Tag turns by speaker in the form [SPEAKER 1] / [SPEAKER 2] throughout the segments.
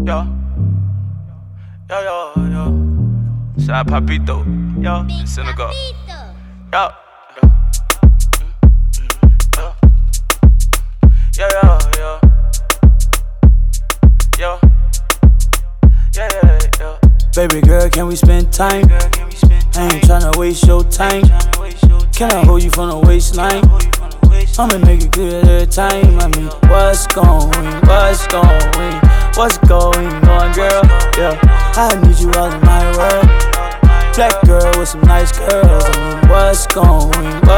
[SPEAKER 1] Yo, yo, yo, yo. Side Papito, yo, in Senegal. Yo, yo, yo, yo, yo, yo, yo.
[SPEAKER 2] Baby girl, can we spend time? I ain't tryna waste your time. Can I hold you from the waistline? I'ma make it good every time. I mean, what's going on, girl? Yeah, I need you all in my world. Black girl with some nice curls. I mean, what's going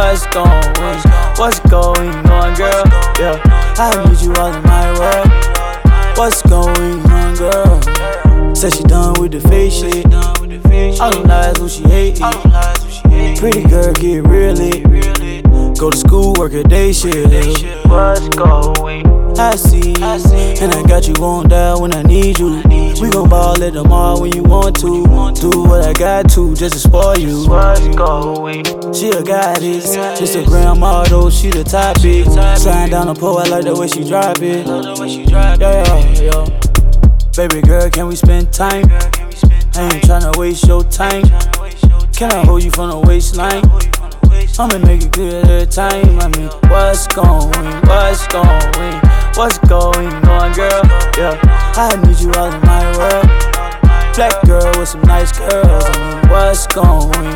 [SPEAKER 2] on, girl? Yeah, I need you all in my world. What's going on, girl? Said she done with the fake shit. All them lies, who she hatin'. Pretty girl, get real lit. Go to school, work a day shift.
[SPEAKER 1] What's going?
[SPEAKER 2] I see, and I got you on down when I need you. We gon' ball at the mall when you want to. Do what I got to just to spoil you.
[SPEAKER 1] What's going?
[SPEAKER 2] She a goddess, Instagram model, she the topic. Sliding down the pole, I like the way she drop it. Yeah. Baby girl, can we spend time? I ain't tryna waste your time. Can I hold you from the waistline? I'ma make it good every time. I mean, what's going on, girl? Yeah, I need you all in my world. Black girl with some nice curls. I mean, what's going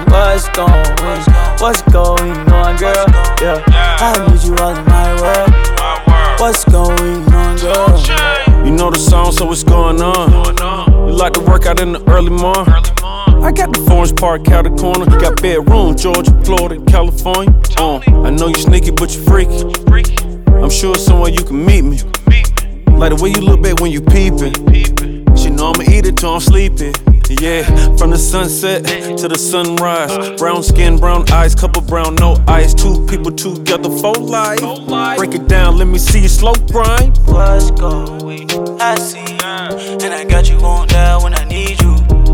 [SPEAKER 2] on, girl? Yeah, I need you all in my world. What's going on, girl?
[SPEAKER 3] You know the song, so what's going on? You like to work out in the early morning? I got the Forest Park out the corner. Got bedroom, Georgia, Florida, California. I know you sneaky, but you freaky. I'm sure somewhere you can meet me. Like the way you look back when you peepin'. She know I'ma eat it till I'm sleeping. Yeah, from the sunset to the sunrise. Brown skin, brown eyes, couple brown, no ice. Two people together for life. Break it down, let me see you slow grind.
[SPEAKER 2] What's going? I see, and I got you on down when I need you.